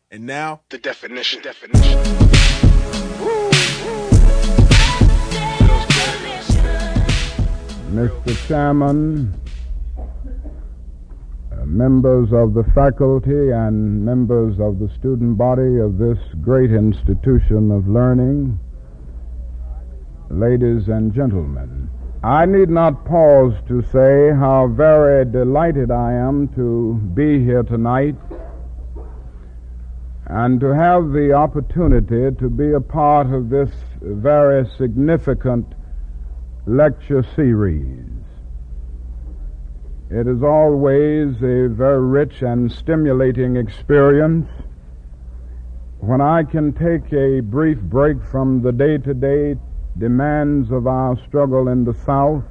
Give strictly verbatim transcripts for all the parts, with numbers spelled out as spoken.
And now, The definition. Definition. Mister Chairman, uh, members of the faculty and members of the student body of this great institution of learning, ladies and gentlemen, I need not pause to say how very delighted I am to be here tonight and to have the opportunity to be a part of this very significant lecture series. It is always a very rich and stimulating experience when I can take a brief break from the day-to-day demands of our struggle in the South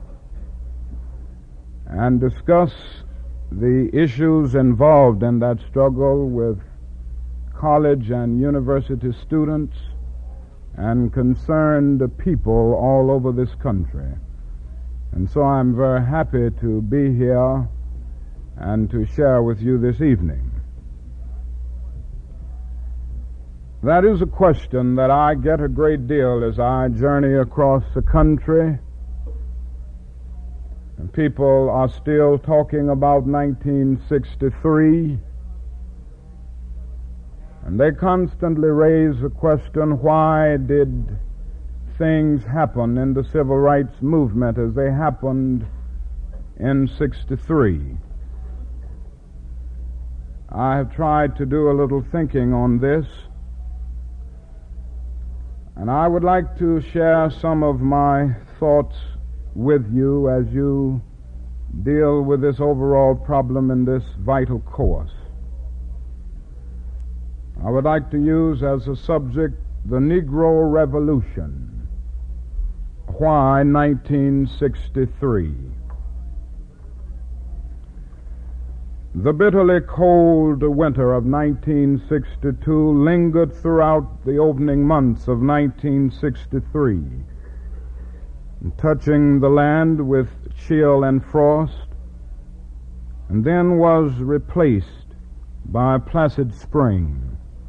and discuss the issues involved in that struggle with college and university students and concerned people all over this country. And so I'm very happy to be here and to share with you this evening. That is a question that I get a great deal as I journey across the country. And people are still talking about nineteen sixty-three. And they constantly raise the question, why did things happen in the civil rights movement as they happened in sixty-three? I have tried to do a little thinking on this, and I would like to share some of my thoughts with you as you deal with this overall problem in this vital course. I would like to use as a subject the Negro Revolution. Why nineteen sixty-three? The bitterly cold winter of nineteen sixty-two lingered throughout the opening months of nineteen sixty-three, touching the land with chill and frost, and then was replaced by a placid spring.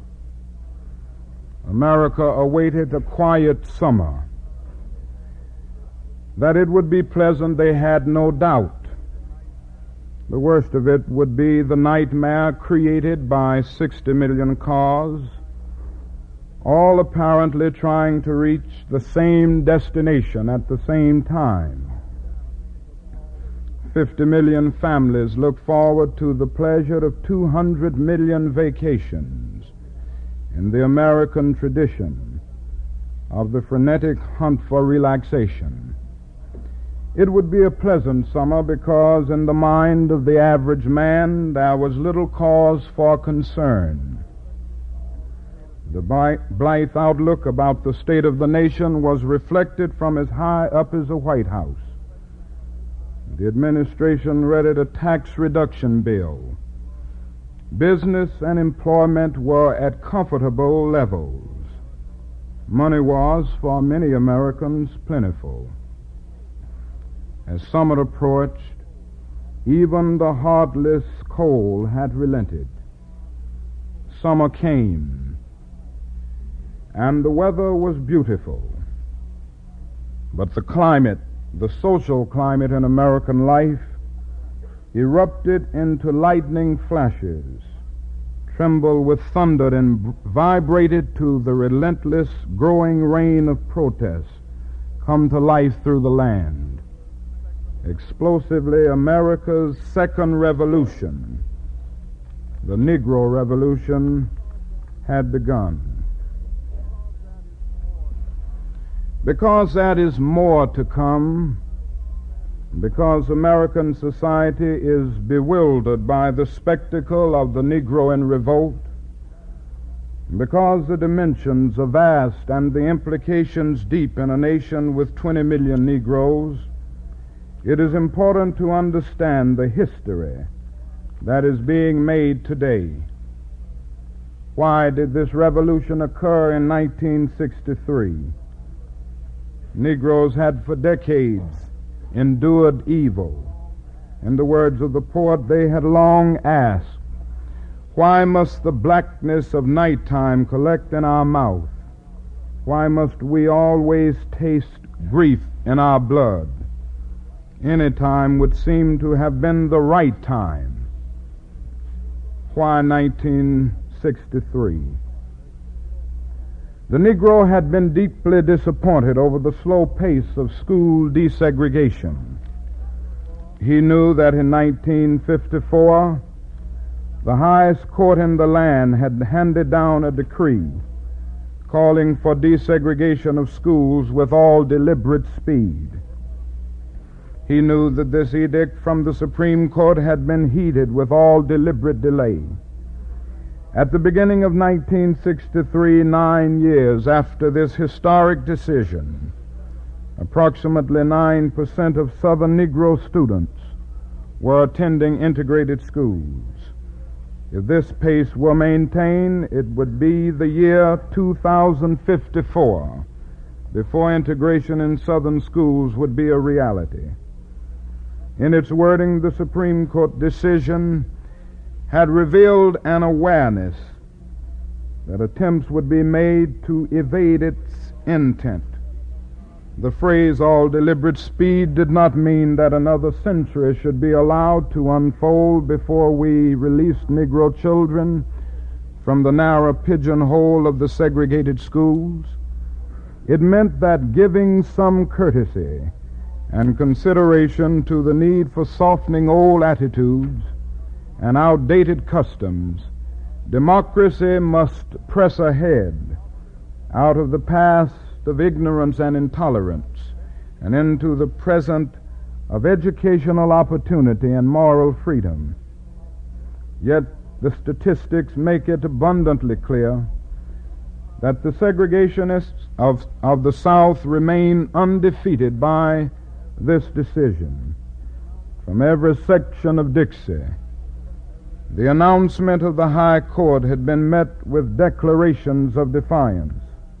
America awaited a quiet summer. That it would be pleasant, they had no doubt. The worst of it would be the nightmare created by sixty million cars, all apparently trying to reach the same destination at the same time. fifty million families look forward to the pleasure of two hundred million vacations in the American tradition of the frenetic hunt for relaxation. It would be a pleasant summer because in the mind of the average man there was little cause for concern. The blithe outlook about the state of the nation was reflected from as high up as the White House. The administration readied a tax reduction bill. Business and employment were at comfortable levels. Money was, for many Americans, plentiful. As summer approached, even the heartless cold had relented. Summer came, and the weather was beautiful. But the climate, the social climate in American life, erupted into lightning flashes, trembled with thunder, and vibrated to the relentless growing rain of protest come to life through the land. Explosively, America's second revolution, the Negro Revolution, had begun. Because that is more to come, because American society is bewildered by the spectacle of the Negro in revolt, because the dimensions are vast and the implications deep in a nation with twenty million Negroes, it is important to understand the history that is being made today. Why did this revolution occur in nineteen sixty-three? Negroes had for decades endured evil. In the words of the poet, they had long asked, Why must the blackness of nighttime collect in our mouth? Why must we always taste grief in our blood? Any time would seem to have been the right time. Why nineteen sixty-three? The Negro had been deeply disappointed over the slow pace of school desegregation. He knew that in nineteen fifty-four, the highest court in the land had handed down a decree calling for desegregation of schools with all deliberate speed. He knew that this edict from the Supreme Court had been heeded with all deliberate delay. At the beginning of nineteen sixty-three, nine years after this historic decision, approximately nine percent of Southern Negro students were attending integrated schools. If this pace were maintained, it would be the year two thousand fifty-four before integration in Southern schools would be a reality. In its wording, the Supreme Court decision had revealed an awareness that attempts would be made to evade its intent. The phrase all deliberate speed did not mean that another century should be allowed to unfold before we released Negro children from the narrow pigeonhole of the segregated schools. It meant that giving some courtesy and consideration to the need for softening old attitudes and outdated customs, democracy must press ahead out of the past of ignorance and intolerance and into the present of educational opportunity and moral freedom. Yet the statistics make it abundantly clear that the segregationists of, of the South remain undefeated by this decision. From every section of Dixie, the announcement of the High Court had been met with declarations of defiance.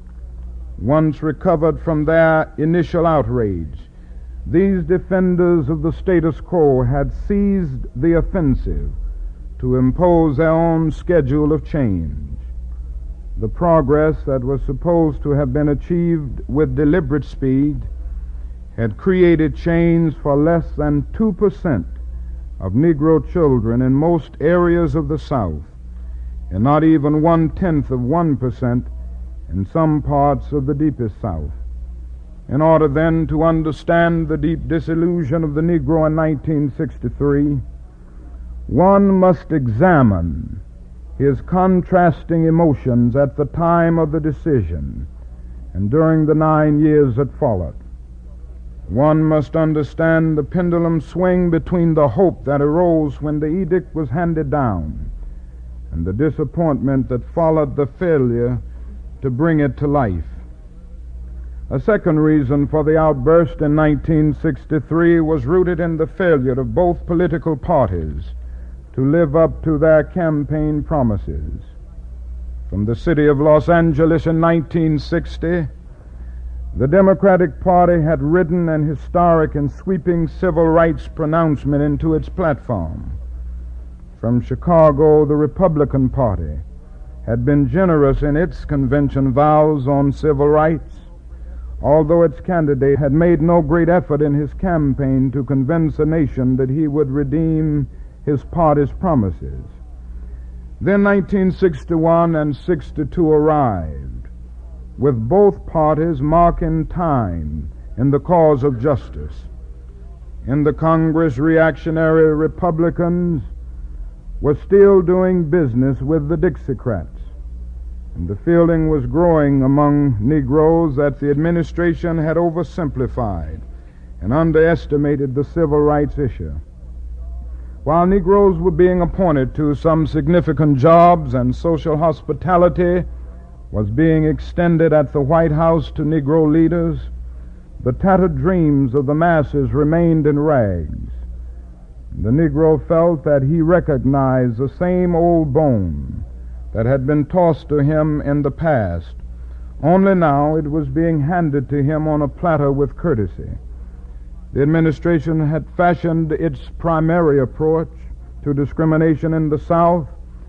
Once recovered from their initial outrage, these defenders of the status quo had seized the offensive to impose their own schedule of change. The progress that was supposed to have been achieved with deliberate speed had created change for less than two percent of Negro children in most areas of the South, and not even one-tenth of one percent in some parts of the deepest South. In order then to understand the deep disillusion of the Negro in nineteen sixty-three, one must examine his contrasting emotions at the time of the decision and during the nine years that followed. One must understand the pendulum swing between the hope that arose when the edict was handed down and the disappointment that followed the failure to bring it to life. A second reason for the outburst in nineteen sixty-three was rooted in the failure of both political parties to live up to their campaign promises. From the city of Los Angeles in nineteen sixty, the Democratic Party had written an historic and sweeping civil rights pronouncement into its platform. From Chicago, the Republican Party had been generous in its convention vows on civil rights, although its candidate had made no great effort in his campaign to convince the nation that he would redeem his party's promises. Then nineteen sixty-one and sixty-two arrived, with both parties marking time in the cause of justice. In the Congress, reactionary Republicans were still doing business with the Dixiecrats, and the feeling was growing among Negroes that the administration had oversimplified and underestimated the civil rights issue. While Negroes were being appointed to some significant jobs and social hospitality was being extended at the White House to Negro leaders, the tattered dreams of the masses remained in rags. The Negro felt that he recognized the same old bone that had been tossed to him in the past, only now it was being handed to him on a platter with courtesy. The administration had fashioned its primary approach to discrimination in the South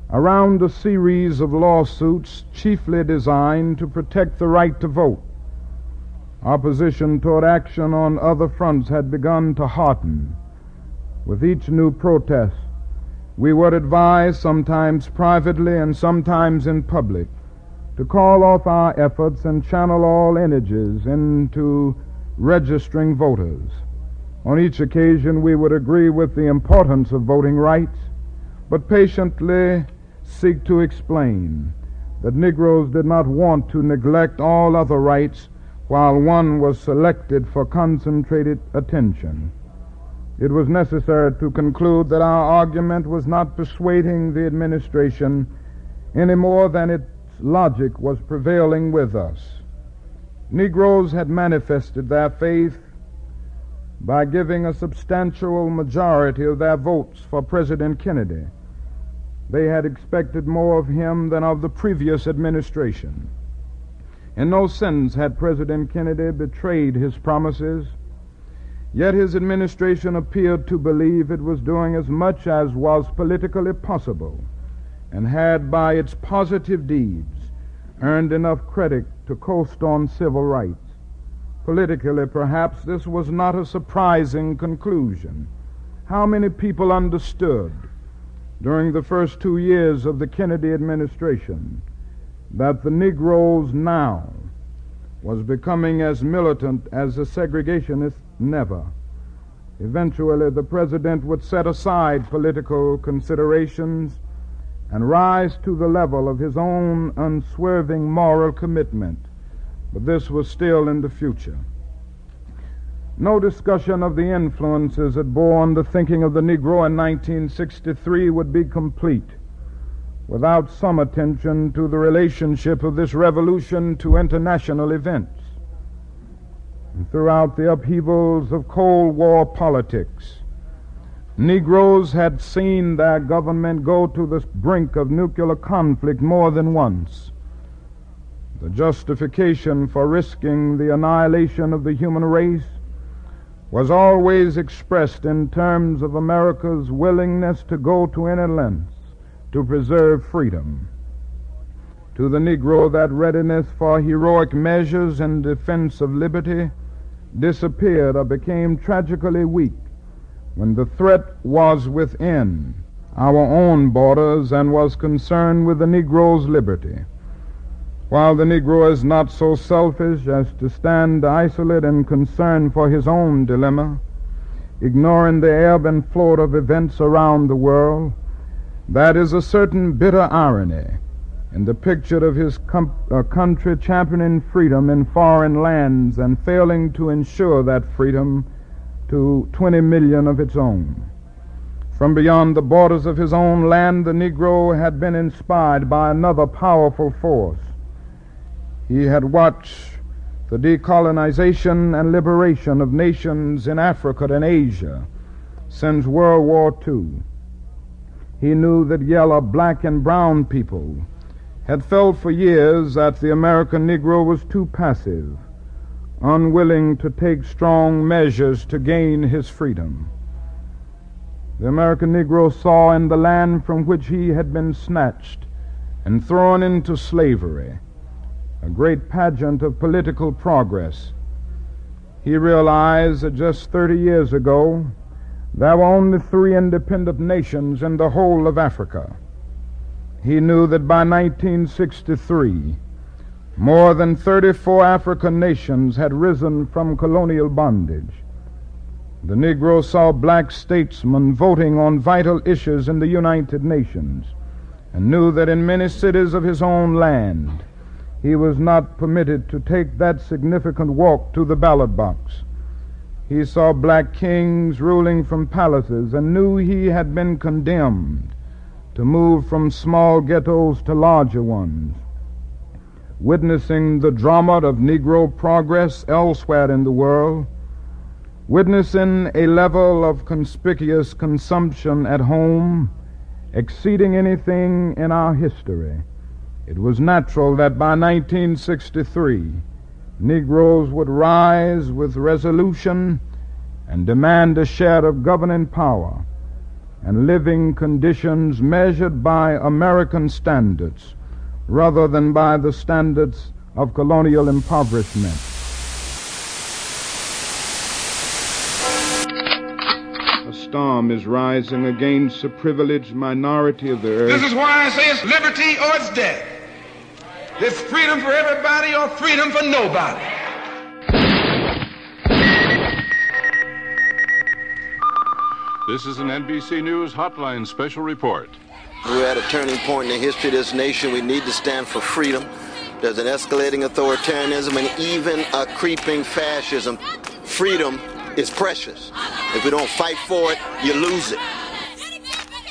around a series of lawsuits chiefly designed to protect the right to vote. Opposition toward action on other fronts had begun to hearten. With each new protest, we were advised, sometimes privately and sometimes in public, to call off our efforts and channel all energies into registering voters. On each occasion, we would agree with the importance of voting rights, but patiently seek to explain that Negroes did not want to neglect all other rights while one was selected for concentrated attention. It was necessary to conclude that our argument was not persuading the administration any more than its logic was prevailing with us. Negroes had manifested their faith by giving a substantial majority of their votes for President Kennedy. They had expected more of him than of the previous administration. In no sense had President Kennedy betrayed his promises, yet his administration appeared to believe it was doing as much as was politically possible, and had by its positive deeds earned enough credit to coast on civil rights. Politically, perhaps, this was not a surprising conclusion. How many people understood during the first two years of the Kennedy administration that the Negroes now was becoming as militant as the segregationists never? Eventually, the president would set aside political considerations and rise to the level of his own unswerving moral commitment, but this was still in the future. No discussion of the influences that bore on the thinking of the Negro in nineteen sixty-three would be complete without some attention to the relationship of this revolution to international events. And throughout the upheavals of Cold War politics, Negroes had seen their government go to the brink of nuclear conflict more than once. The justification for risking the annihilation of the human race was always expressed in terms of America's willingness to go to any lengths to preserve freedom. To the Negro, that readiness for heroic measures in defense of liberty disappeared or became tragically weak when the threat was within our own borders and was concerned with the Negro's liberty. While the Negro is not so selfish as to stand isolate and concerned for his own dilemma, ignoring the ebb and flow of events around the world, that is a certain bitter irony in the picture of his com- uh, country championing freedom in foreign lands and failing to ensure that freedom to twenty million of its own. From beyond the borders of his own land, the Negro had been inspired by another powerful force. He had watched the decolonization and liberation of nations in Africa and Asia since World War Two. He knew that yellow, black, and brown people had felt for years that the American Negro was too passive, unwilling to take strong measures to gain his freedom. The American Negro saw in the land from which he had been snatched and thrown into slavery a great pageant of political progress. He realized that just thirty years ago there were only three independent nations in the whole of Africa. He knew that by nineteen sixty-three, more than thirty-four African nations had risen from colonial bondage. The Negro saw black statesmen voting on vital issues in the United Nations and knew that in many cities of his own land he was not permitted to take that significant walk to the ballot box. He saw black kings ruling from palaces and knew he had been condemned to move from small ghettos to larger ones. Witnessing the drama of Negro progress elsewhere in the world, witnessing a level of conspicuous consumption at home exceeding anything in our history, it was natural that by nineteen sixty-three, Negroes would rise with resolution and demand a share of governing power. and living conditions measured by American standards rather than by the standards of colonial impoverishment. A storm is rising against the privileged minority of the earth. This is why I say it's liberty or it's death. It's freedom for everybody or freedom for nobody. This is an N B C News Hotline special report. We're at a turning point in the history of this nation. We need to stand for freedom. There's an escalating authoritarianism and even a creeping fascism. Freedom is precious. If we don't fight for it, you lose it. If you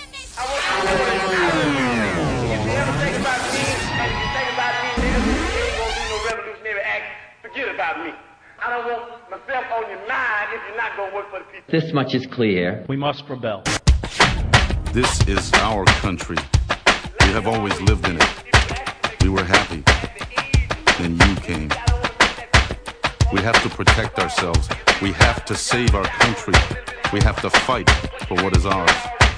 ever think about me, and you think about me, niggas, you ain't gonna do no revolutionary act, forget about me. I don't want myself on your mind if you're not gonna work for the people. This much is clear. We must rebel. This is our country. We have always lived in it. We were happy. Then you came. We have to protect ourselves. We have to save our country. We have to fight for what is ours.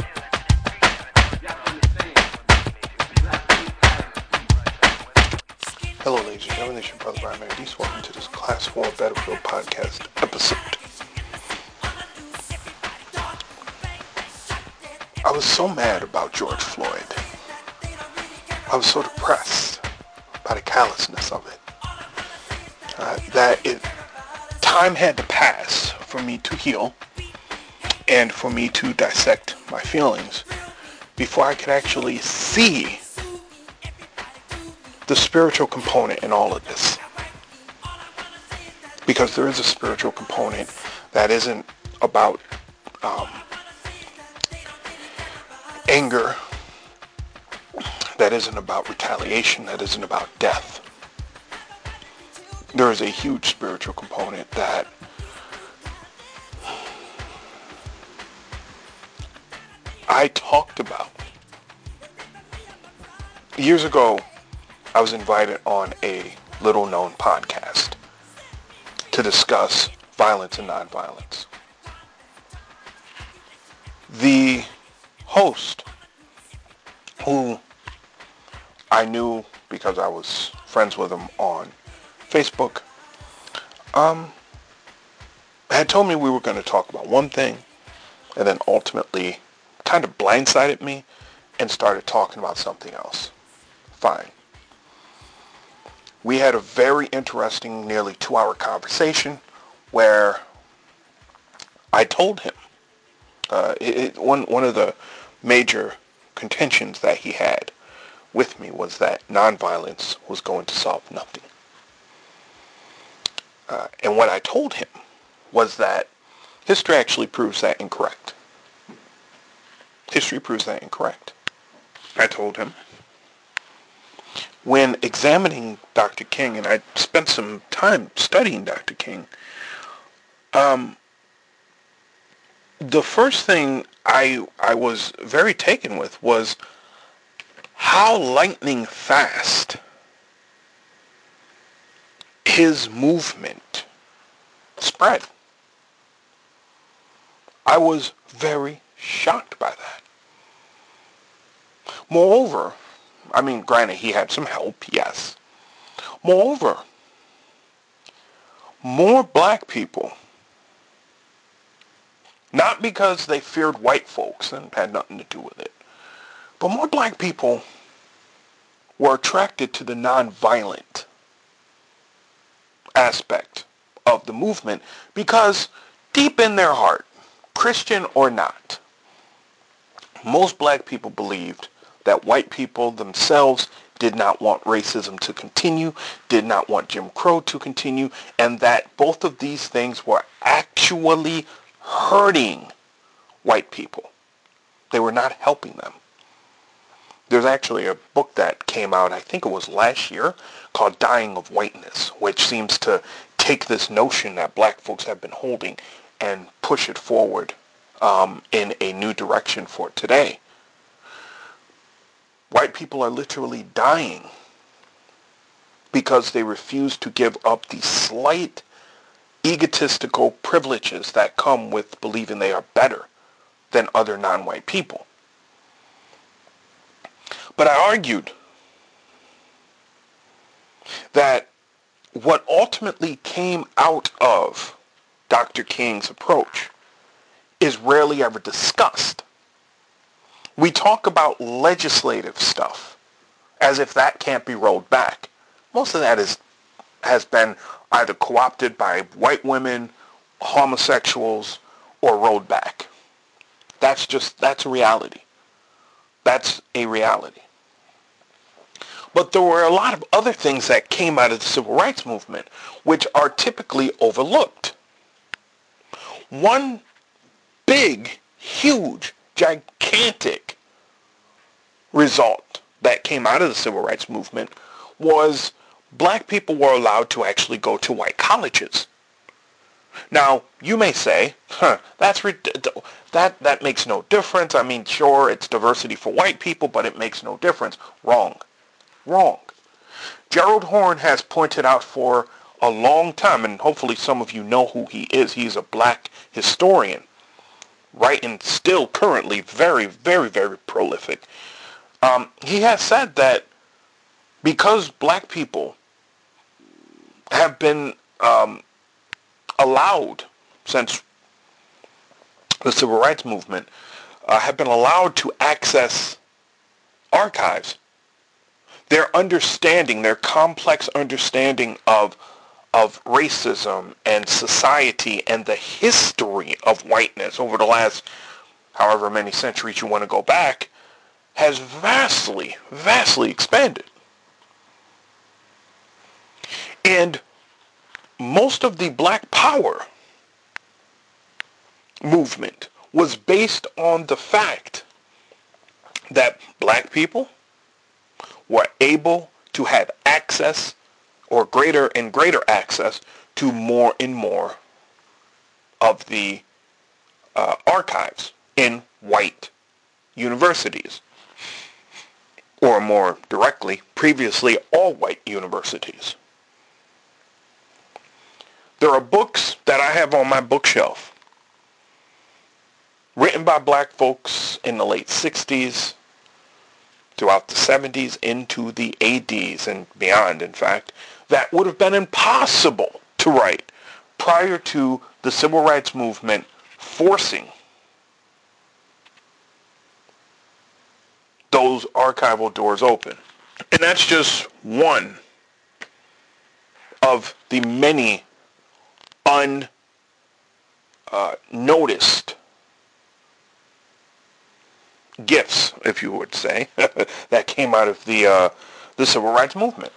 Hello, ladies and gentlemen, this is your brother Brian Meredith. Welcome to this Class four Battlefield Podcast episode. I was so mad about George Floyd. I was so depressed by the callousness of it. Uh, that it, time had to pass for me to heal and for me to dissect my feelings before I could actually see the spiritual component in all of this. Because there is a spiritual component that isn't about um, anger, that isn't about retaliation, that isn't about death. There is a huge spiritual component that I talked about. Years ago, I was invited on a little-known podcast to discuss violence and nonviolence. The host, who I knew because I was friends with him on Facebook, um, had told me we were going to talk about one thing, and then ultimately kind of blindsided me and started talking about something else. Fine. We had a very interesting, nearly two-hour conversation where I told him uh, it, it, one one of the major contentions that he had with me was that nonviolence was going to solve nothing. Uh, and what I told him was that history actually proves that incorrect. History proves that incorrect. I told him, when examining Doctor King, and I spent some time studying Doctor King, um, the first thing I I was very taken with was how lightning fast his movement spread. I was very shocked by that. Moreover, I mean, granted, he had some help, yes. Moreover, more black people, not because they feared white folks and had nothing to do with it, but more black people were attracted to the nonviolent aspect of the movement because deep in their heart, Christian or not, most black people believed that white people themselves did not want racism to continue, did not want Jim Crow to continue, and that both of these things were actually hurting white people. They were not helping them. There's actually a book that came out, I think it was last year, called Dying of Whiteness, which seems to take this notion that black folks have been holding and push it forward um, in a new direction for today. White people are literally dying because they refuse to give up the slight egotistical privileges that come with believing they are better than other non-white people. But I argued that what ultimately came out of Doctor King's approach is rarely ever discussed. We talk about legislative stuff as if that can't be rolled back. Most of that is has been either co-opted by white women, homosexuals, or rolled back. That's just, that's a reality. That's a reality. But there were a lot of other things that came out of the civil rights movement which are typically overlooked. One big, huge, gigantic result that came out of the civil rights movement was black people were allowed to actually go to white colleges. Now, you may say, huh, that's that that makes no difference. I mean, sure, it's diversity for white people, but it makes no difference. Wrong. Wrong. Gerald Horne has pointed out for a long time, and hopefully some of you know who he is. He's a black historian, right, and still currently very, very, very prolific. Um, he has said that because black people have been um, allowed, since the civil rights movement, uh, have been allowed to access archives, their understanding, their complex understanding of of racism and society and the history of whiteness over the last however many centuries you want to go back, has vastly, vastly expanded. And most of the Black Power movement was based on the fact that black people were able to have access, or greater and greater access, to more and more of the uh, archives in white universities. Or more directly, previously all white universities. There are books that I have on my bookshelf written by black folks in the late sixties, throughout the seventies, into the eighties, and beyond, in fact, that would have been impossible to write prior to the civil rights movement forcing those archival doors open. And that's just one of the many unnoticed uh, gifts, if you would say, that came out of the uh, the civil rights movement.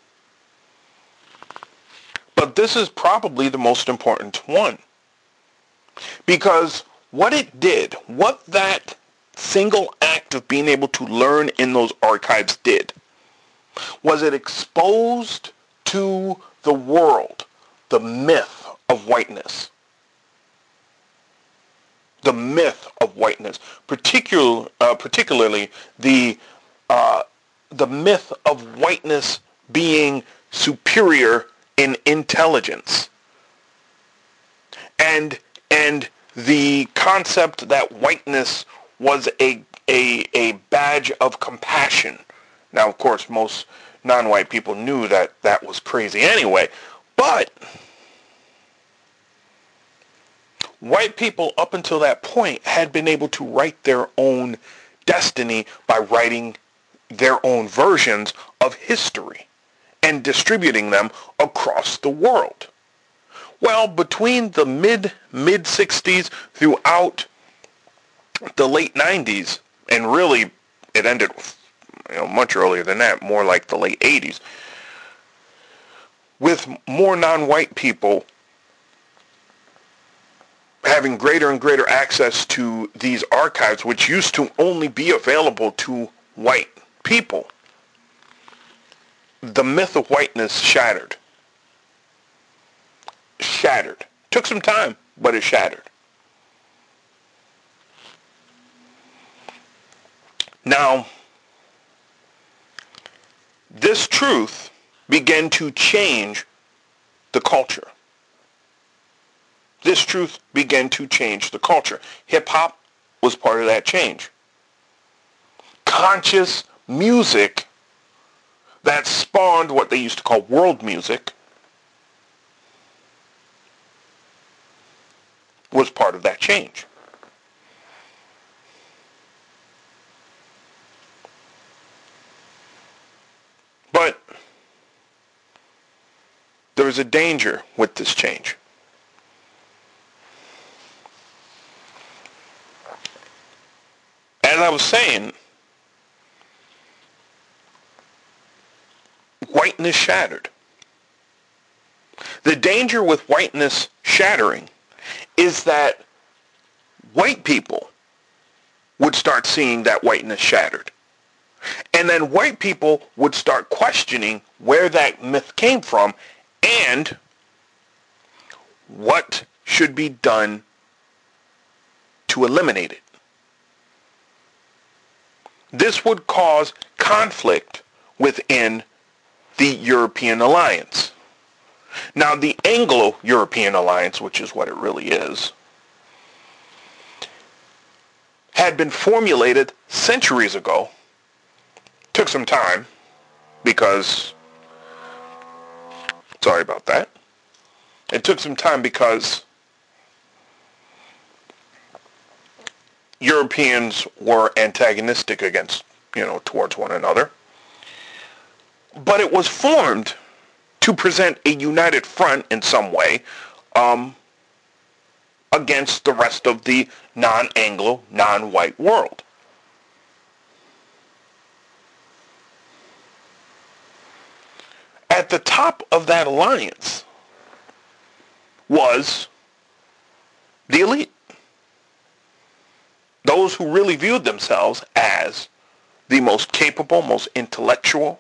But this is probably the most important one, because what it did, what that single act of being able to learn in those archives did, was it exposed to the world the myth of whiteness. The myth of whiteness, particular, uh, particularly the uh, the myth of whiteness being superior in intelligence, and and the concept that whiteness was a a a badge of compassion. Now, of course, most non-white people knew that that was crazy anyway, but white people up until that point had been able to write their own destiny by writing their own versions of history and distributing them across the world. Well, between the mid mid sixties throughout the late nineties, and really it ended, you know, much earlier than that, more like the late eighties, with more non-white people having greater and greater access to these archives, which used to only be available to white people, the myth of whiteness shattered. Shattered. Took some time, but it shattered. Now, this truth began to change the culture. This truth began to change the culture. Hip-hop was part of that change. Conscious music that spawned what they used to call world music was part of that change. But there is a danger with this change. As I was saying, whiteness shattered. The danger with whiteness shattering is that white people would start seeing that whiteness shattered. And then white people would start questioning where that myth came from and what should be done to eliminate it. This would cause conflict within the European alliance. Now, the Anglo-European alliance, which is what it really is, had been formulated centuries ago. Took some time because, sorry about that. It took some time because Europeans were antagonistic against, you know, towards one another. But it was formed to present a united front in some way um, against the rest of the non-Anglo, non-white world. At the top of that alliance was the elite. Those who really viewed themselves as the most capable, most intellectual,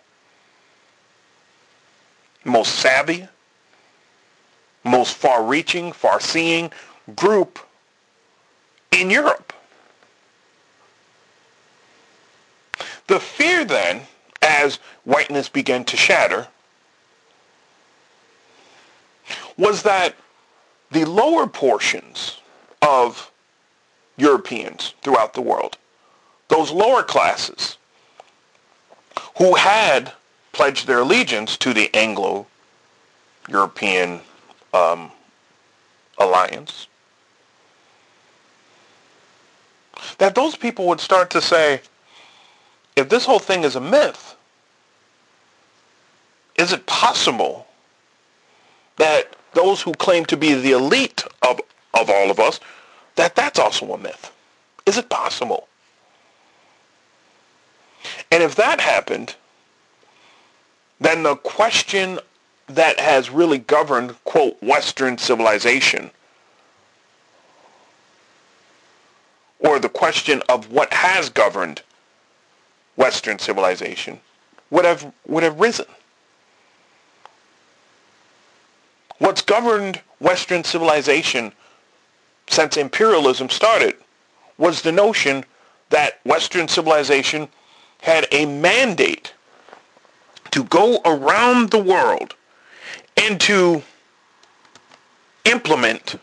most savvy, most far-reaching, far-seeing group in Europe. The fear then, as whiteness began to shatter, was that the lower portions of Europeans throughout the world, those lower classes who had pledged their allegiance to the Anglo-European um, alliance, that those people would start to say, if this whole thing is a myth, is it possible that those who claim to be the elite of, of all of us, that that's also a myth? Is it possible? And if that happened, then the question that has really governed, quote, Western civilization, or the question of what has governed Western civilization, would have would have risen. What's governed Western civilization since imperialism started was the notion that Western civilization had a mandate to go around the world and to implement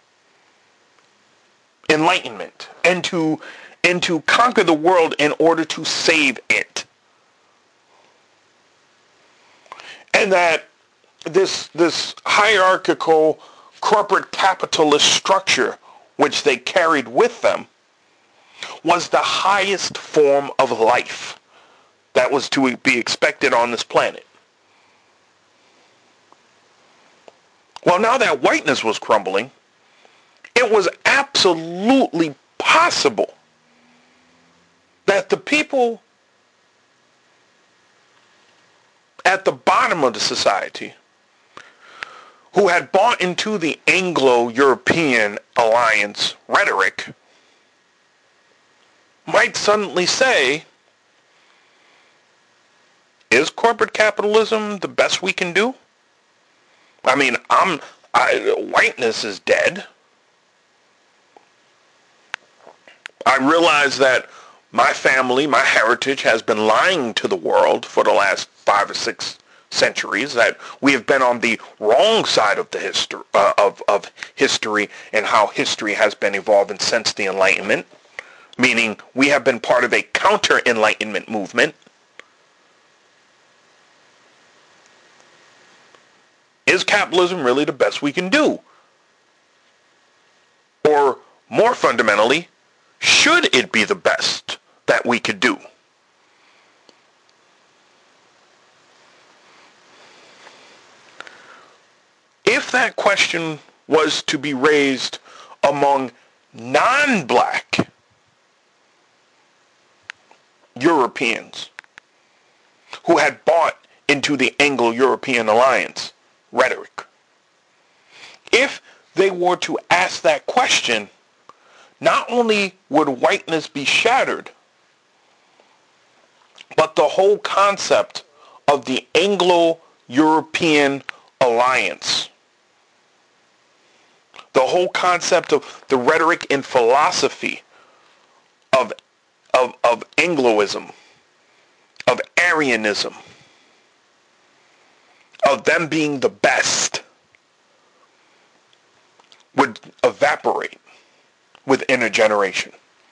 enlightenment and to and to conquer the world in order to save it. And that this this hierarchical corporate capitalist structure which they carried with them was the highest form of life that was to be expected on this planet. Well, now that whiteness was crumbling, it was absolutely possible that the people at the bottom of the society who had bought into the Anglo-European alliance rhetoric might suddenly say, is corporate capitalism the best we can do? I mean, I'm, I, whiteness is dead. I realize that my family, my heritage has been lying to the world for the last five or six centuries, that we have been on the wrong side of the history uh, of, of history and how history has been evolving since the Enlightenment. meaning we have been part of a counter-enlightenment movement, is capitalism really the best we can do? Or more fundamentally, should it be the best that we could do? If that question was to be raised among non-black Europeans who had bought into the Anglo-European alliance rhetoric, if they were to ask that question, not only would whiteness be shattered, but the whole concept of the Anglo-European alliance, the whole concept of the rhetoric and philosophy of, of, of Angloism, of Aryanism, of them being the best, would evaporate within a generation.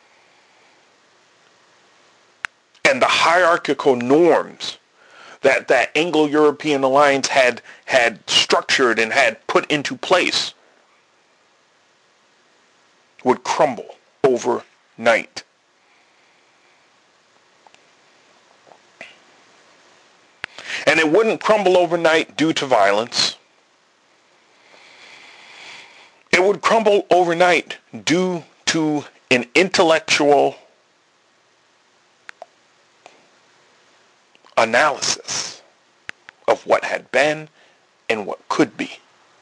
And the hierarchical norms that that Anglo-European alliance had had structured and had put into place would crumble overnight. And it wouldn't crumble overnight due to violence. It would crumble overnight due to an intellectual analysis of what had been and what could be.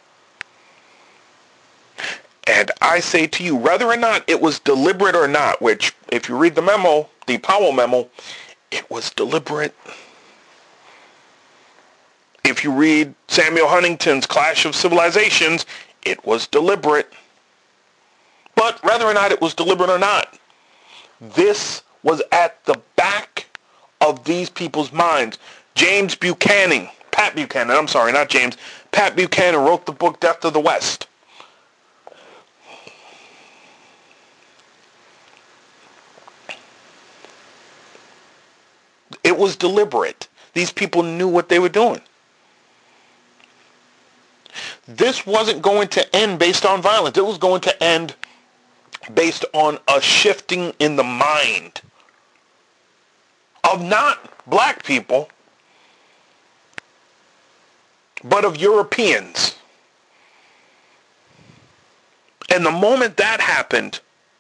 And I say to you, whether or not it was deliberate or not, which if you read the memo, the Powell memo, it was deliberate. If you read Samuel Huntington's Clash of Civilizations, it was deliberate. But whether or not it was deliberate or not, this was at the back of these people's minds. James Buchanan, Pat Buchanan, I'm sorry, not James, Pat Buchanan wrote the book Death of the West. It was deliberate. These people knew what they were doing. This wasn't going to end based on violence. It was going to end based on a shifting in the mind of not black people, but of Europeans. And the moment that happened,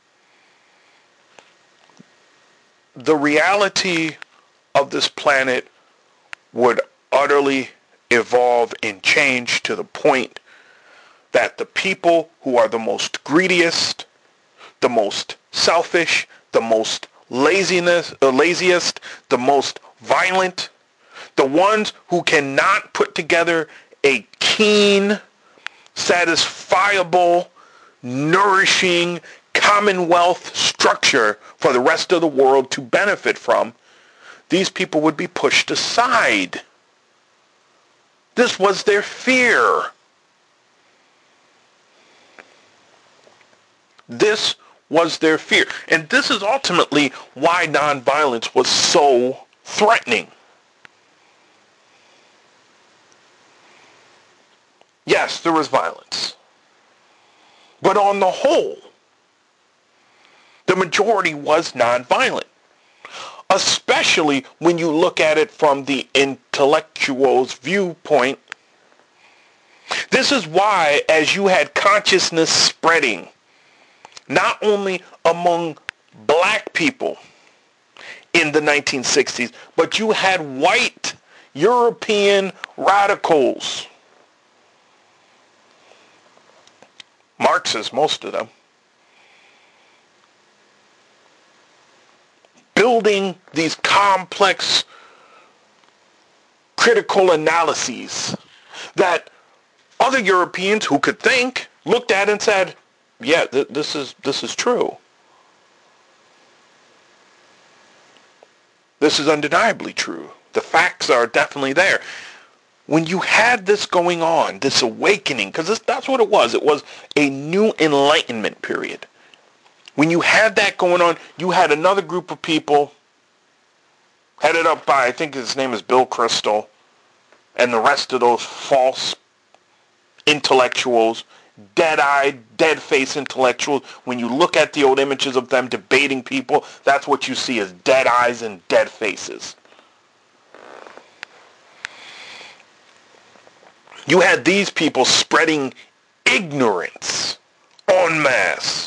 the reality of this planet would utterly evolve and change to the point that the people who are the most greediest, the most selfish, the most laziness, uh, laziest, the most violent, the ones who cannot put together a keen, satisfiable, nourishing commonwealth structure for the rest of the world to benefit from, these people would be pushed aside. This was their fear. This was their fear. And this is ultimately why nonviolence was so threatening. Yes, there was violence. But on the whole, the majority was nonviolent. Especially when you look at it from the intellectual's viewpoint. This is why, as you had consciousness spreading, not only among black people in the nineteen sixties, but you had white European radicals, Marxists, most of them, building these complex critical analyses that other Europeans who could think looked at and said, yeah, th- this is this is true. This is undeniably true. The facts are definitely there. When you had this going on, this awakening, because that's what it was. It was a new enlightenment period. When you had that going on, you had another group of people headed up by, I think his name is Bill Kristol, and the rest of those false intellectuals, dead-eyed, dead-faced intellectuals. When you look at the old images of them debating people, that's what you see as dead eyes and dead faces. You had these people spreading ignorance en masse.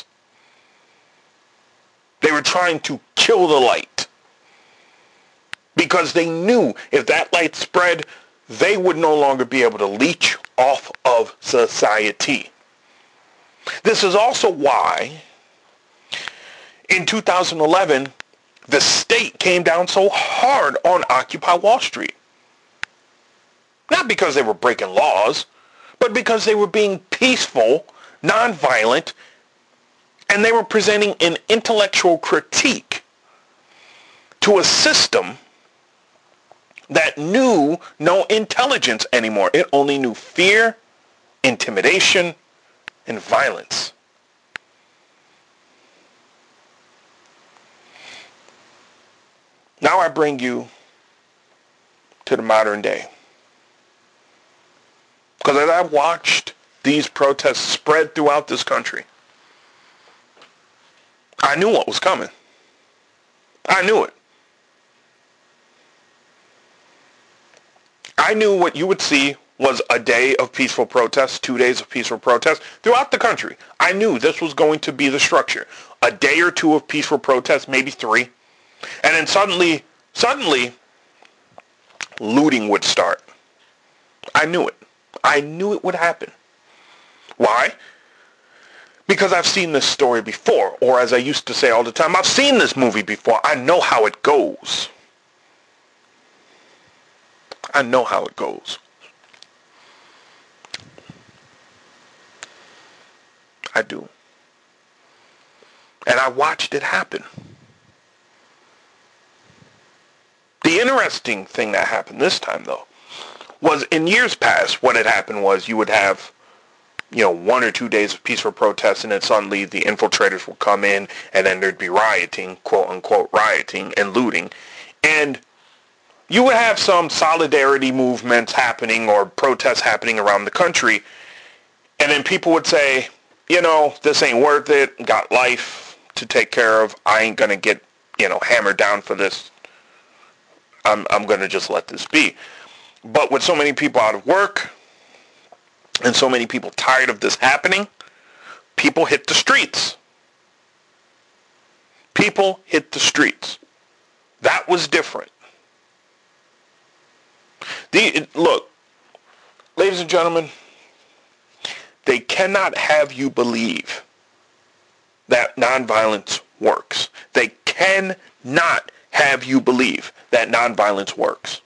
They were trying to kill the light because they knew if that light spread, they would no longer be able to leech off of society. This is also why in two thousand eleven, the state came down so hard on Occupy Wall Street. Not because they were breaking laws, but because they were being peaceful, nonviolent, and they were presenting an intellectual critique to a system that knew no intelligence anymore. It only knew fear, intimidation, and violence. Now I bring you to the modern day. Because as I watched these protests spread throughout this country, I knew what was coming. I knew it. I knew what you would see was a day of peaceful protests, two days of peaceful protests throughout the country. I knew this was going to be the structure. A day or two of peaceful protests, maybe three. And then suddenly, suddenly, looting would start. I knew it. I knew it would happen. Why? Because I've seen this story before, or as I used to say all the time, I've seen this movie before. I know how it goes. I know how it goes. I do. And I watched it happen. The interesting thing that happened this time, though, was in years past, what had happened was you would have, you know, one or two days of peaceful protests, and then suddenly the infiltrators would come in, and then there'd be rioting, quote unquote rioting and looting. And you would have some solidarity movements happening or protests happening around the country, and then people would say, you know, this ain't worth it, got life to take care of, I ain't gonna get, you know, hammered down for this. I'm I'm gonna just let this be. But with so many people out of work and so many people tired of this happening, people hit the streets. People hit the streets. That was different. The, look, ladies and gentlemen, they cannot have you believe that nonviolence works. They cannot have you believe that nonviolence works.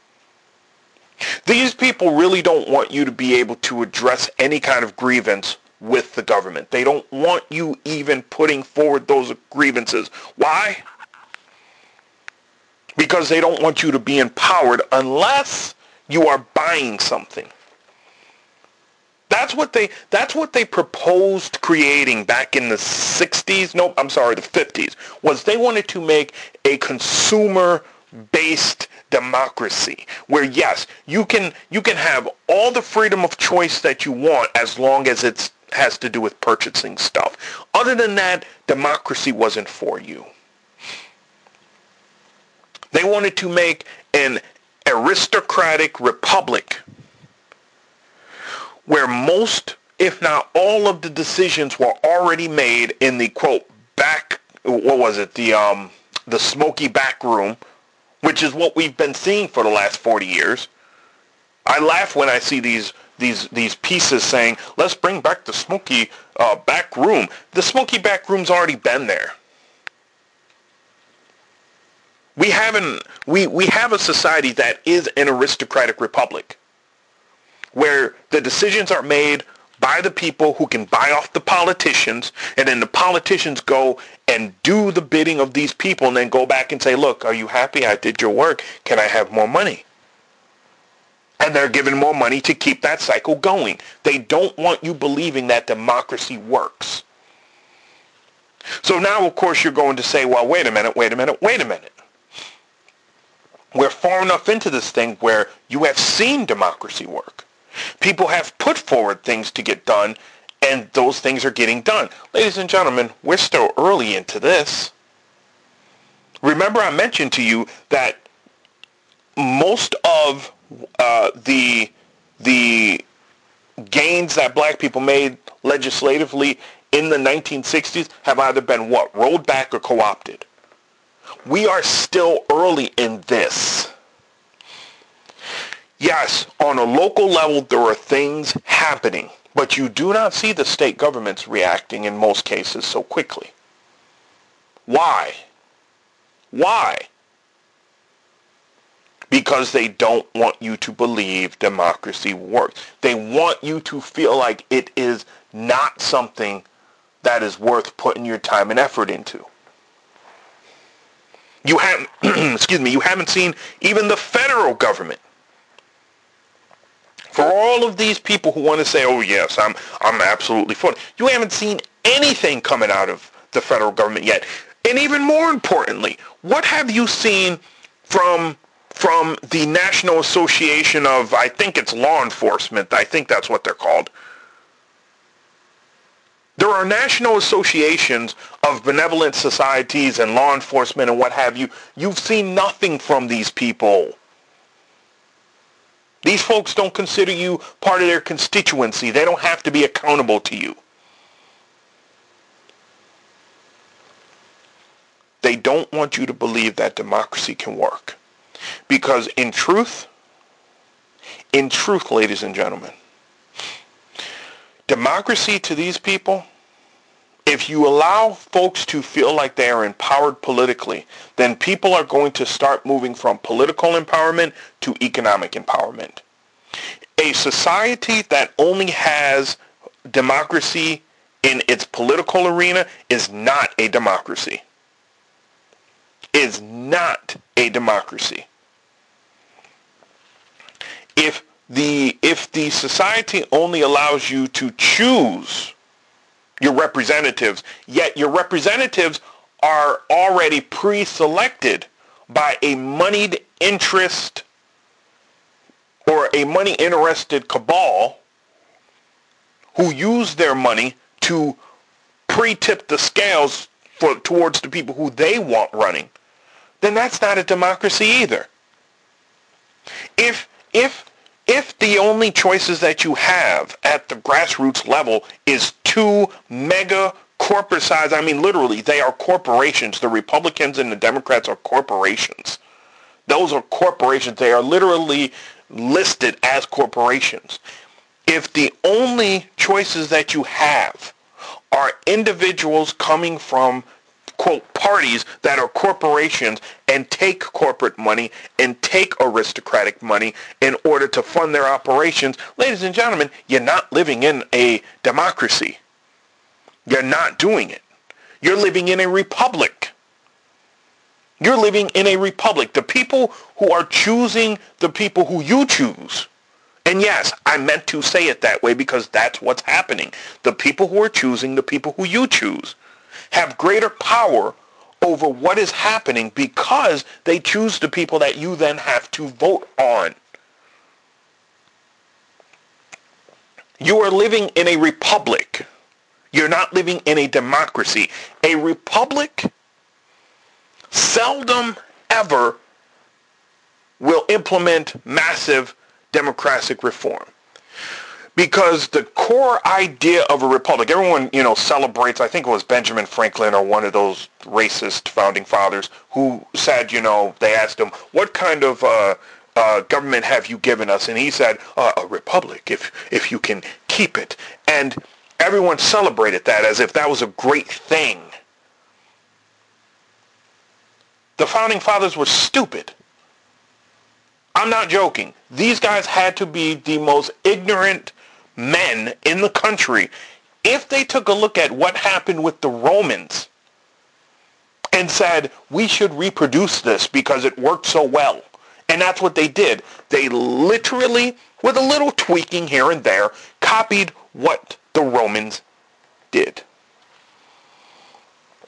These people really don't want you to be able to address any kind of grievance with the government. They don't want you even putting forward those grievances. Why? Because they don't want you to be empowered unless you are buying something. That's what they that's what they proposed creating back in the sixties. Nope, I'm sorry, the fifties. Was they wanted to make a consumer-based democracy where, yes, you can you can have all the freedom of choice that you want as long as it has to do with purchasing stuff. Other than that, democracy wasn't for you. They wanted to make an aristocratic republic where most, if not all, of the decisions were already made in the, quote, back, what was it, the um the smoky back room, which is what we've been seeing for the last forty years. I laugh when I see these these these pieces saying, let's bring back the smoky uh, back room. The smoky back room's already been there. We haven't we, we have a society that is an aristocratic republic where the decisions are made by the people who can buy off the politicians, and then the politicians go and do the bidding of these people and then go back and say, look, are you happy? I did your work. Can I have more money? And they're given more money to keep that cycle going. They don't want you believing that democracy works. So now, of course, you're going to say, well, wait a minute, wait a minute, wait a minute. We're far enough into this thing where you have seen democracy work. People have put forward things to get done, and those things are getting done. Ladies and gentlemen, we're still early into this. Remember, I mentioned to you that most of uh, the the gains that black people made legislatively in the nineteen sixties have either been what? Rolled back or co-opted. We are still early in this. Yes, on a local level, there are things happening, but you do not see the state governments reacting in most cases so quickly. Why? Why? Because they don't want you to believe democracy works. They want you to feel like it is not something that is worth putting your time and effort into. You haven't, excuse me, you haven't seen even the federal government. For all of these people who want to say, oh yes, I'm I'm absolutely for it, you haven't seen anything coming out of the federal government yet. And even more importantly, what have you seen from from the National Association of, I think it's law enforcement, I think that's what they're called. There are national associations of benevolent societies and law enforcement and what have you. You've seen nothing from these people. These folks don't consider you part of their constituency. They don't have to be accountable to you. They don't want you to believe that democracy can work. Because in truth, in truth, ladies and gentlemen, democracy to these people, if you allow folks to feel like they are empowered politically, then people are going to start moving from political empowerment to economic empowerment. A society that only has democracy in its political arena is not a democracy. Is not a democracy. If the if the society only allows you to choose your representatives, yet your representatives are already pre-selected by a moneyed interest or a money-interested cabal who use their money to pre-tip the scales for towards the people who they want running, then that's not a democracy either. If if if the only choices that you have at the grassroots level is two mega corporate size, I mean literally they are corporations. The Republicans and the Democrats are corporations. Those are corporations. They are literally listed as corporations. If the only choices that you have are individuals coming from, quote, parties that are corporations and take corporate money and take aristocratic money in order to fund their operations, ladies and gentlemen, you're not living in a democracy. You're not doing it. You're living in a republic. You're living in a republic. The people who are choosing the people who you choose, and yes, I meant to say it that way because that's what's happening. The people who are choosing the people who you choose have greater power over what is happening because they choose the people that you then have to vote on. You are living in a republic. You're not living in a democracy. A republic seldom ever will implement massive democratic reform. Because the core idea of a republic, everyone, you know, celebrates, I think it was Benjamin Franklin or one of those racist founding fathers who said, you know, they asked him, what kind of uh, uh, government have you given us? And he said, uh, a republic, if if you can keep it. And everyone celebrated that as if that was a great thing. The founding fathers were stupid. I'm not joking. These guys had to be the most ignorant men in the country if they took a look at what happened with the Romans and said, we should reproduce this because it worked so well. And that's what they did. They literally, with a little tweaking here and there, copied what the Romans did.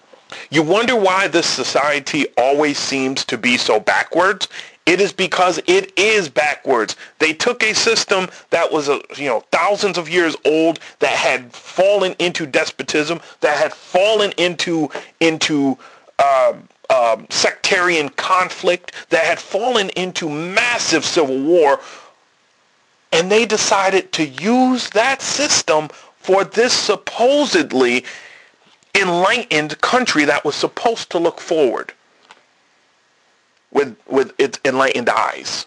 You wonder why this society always seems to be so backwards? It is because it is backwards. They took a system that was, a, you know, thousands of years old, that had fallen into despotism, that had fallen into into uh, uh, sectarian conflict, that had fallen into massive civil war, and they decided to use that system for this supposedly enlightened country that was supposed to look forward with with its enlightened eyes.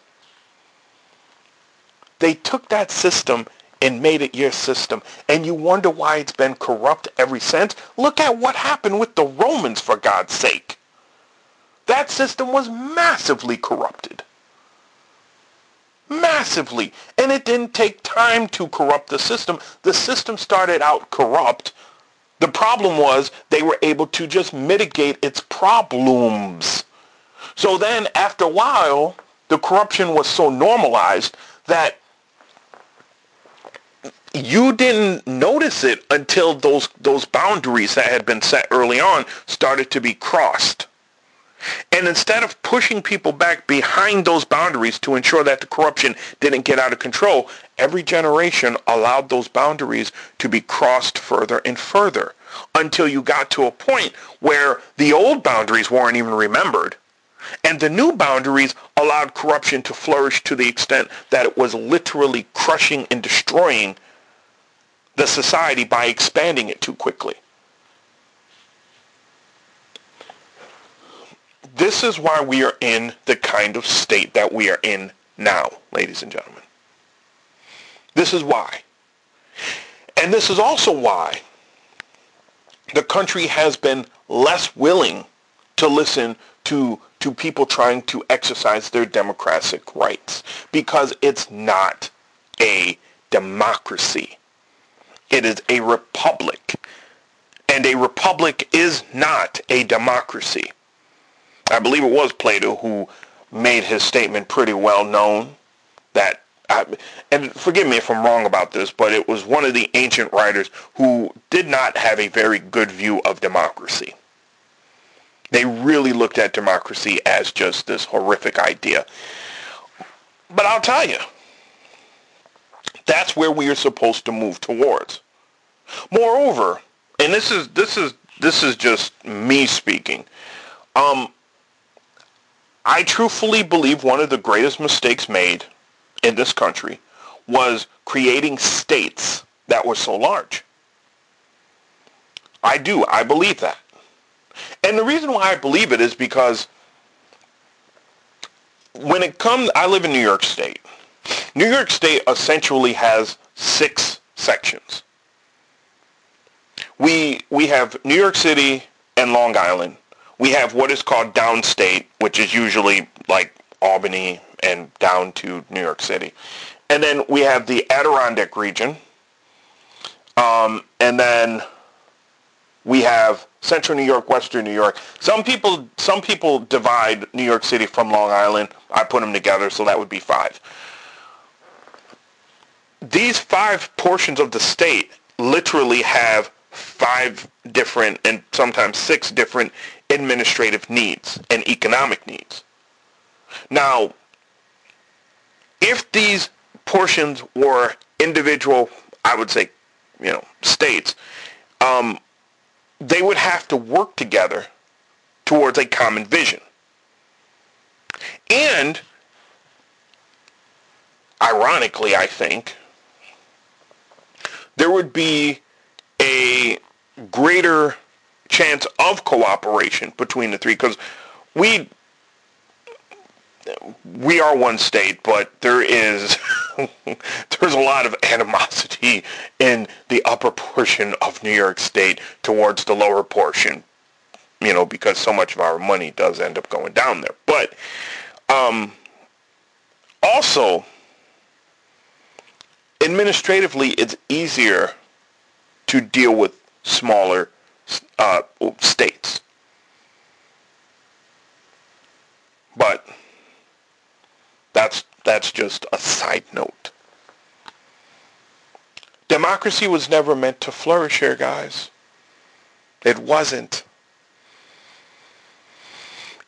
They took that system and made it your system, and you wonder why it's been corrupt ever since. Look at what happened with the Romans, for God's sake. That system was massively corrupted. Massively. And it didn't take time to corrupt the system. The system started out corrupt. The problem was they were able to just mitigate its problems. So then, after a while, the corruption was so normalized that you didn't notice it until those those boundaries that had been set early on started to be crossed. And instead of pushing people back behind those boundaries to ensure that the corruption didn't get out of control, every generation allowed those boundaries to be crossed further and further until you got to a point where the old boundaries weren't even remembered. And the new boundaries allowed corruption to flourish to the extent that it was literally crushing and destroying the society by expanding it too quickly. This is why we are in the kind of state that we are in now, ladies and gentlemen. This is why. And this is also why the country has been less willing to listen to to people trying to exercise their democratic rights, because it's not a democracy. It is a republic. And a republic is not a democracy. I believe it was Plato who made his statement pretty well known that, I, and forgive me if I'm wrong about this, but it was one of the ancient writers who did not have a very good view of democracy. They really looked at democracy as just this horrific idea. But I'll tell you, that's where we are supposed to move towards. Moreover, and this is this is this is just me speaking, um, I truthfully believe one of the greatest mistakes made in this country was creating states that were so large. I do. I believe that. And the reason why I believe it is because when it comes, I live in New York State. New York State essentially has six sections. We we have New York City and Long Island. We have what is called downstate, which is usually like Albany and down to New York City. And then we have the Adirondack region. Um, and then we have Central New York, Western New York. Some people some people divide New York City from Long Island. I put them together, so that would be five. These five portions of the state literally have five different and sometimes six different administrative needs and economic needs. Now, if these portions were individual, I would say, you know, states, um, they would have to work together towards a common vision. And, ironically, I think, there would be a greater chance of cooperation between the three, because we we are one state, but there is there's a lot of animosity in the upper portion of New York State towards the lower portion, you know, because so much of our money does end up going down there. But um, also, administratively, it's easier to deal with smaller uh, states. But that's that's just a side note. Democracy was never meant to flourish here, guys. It wasn't.